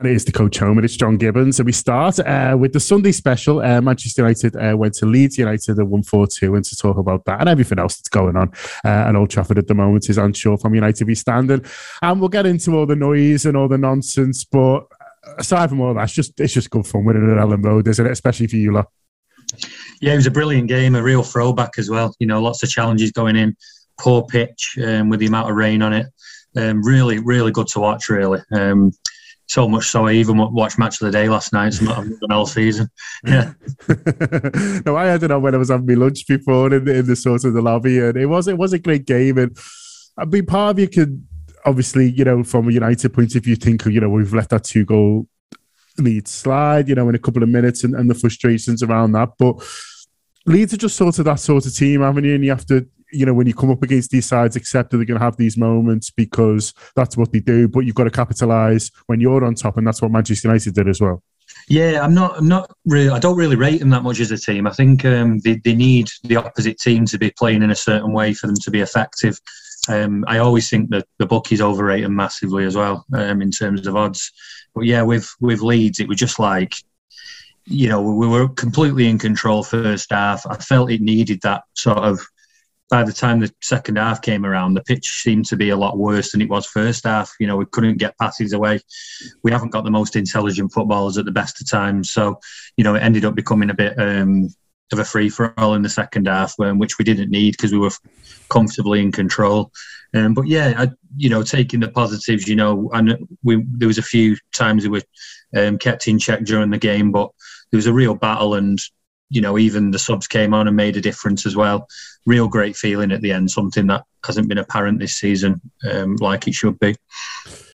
And it is the coach home, and it's John Gibbons. So we start with the Sunday special. Manchester United went to Leeds United and won 4-2. And to talk about that and everything else that's going on at Old Trafford at the moment is Anshaw from United We Standing. And we'll get into all the noise and all the nonsense. But aside from all that, it's just good fun winning at Ellen Road, isn't it? Especially for you lot. Yeah, it was a brilliant game, a real throwback as well. You know, lots of challenges going in. Poor pitch with the amount of rain on it. Really, really good to watch, really. So much so I even watched Match of the Day last night. So I've done all season. Yeah. No, I had it on when I was having my lunch before in the sort of the lobby, and it was a great game. And I mean, part of you could obviously, you know, from a United point of view, think, you know, we've let that 2-goal lead slide, you know, in a couple of minutes, and the frustrations around that. But Leeds are just sort of that sort of team, haven't you? And you have to, you know, when you come up against these sides, accept that they're going to have these moments because that's what they do. But you've got to capitalise when you're on top, and that's what Manchester United did as well. Yeah, I'm not really. I don't really rate them that much as a team. I think they need the opposite team to be playing in a certain way for them to be effective. I always think that the bookies overrate them massively as well in terms of odds. But yeah, with Leeds, it was just like, you know, we were completely in control first half. I felt it needed that sort of. By the time the second half came around, the pitch seemed to be a lot worse than it was first half. You know, we couldn't get passes away. We haven't got the most intelligent footballers at the best of times. So, you know, it ended up becoming a bit of a free-for-all in the second half, which we didn't need because we were comfortably in control. But yeah, you know, taking the positives, you know, and there was a few times we were kept in check during the game, but there was a real battle, and you know, even the subs came on and made a difference as well. Real great feeling at the end, something that hasn't been apparent this season, like it should be.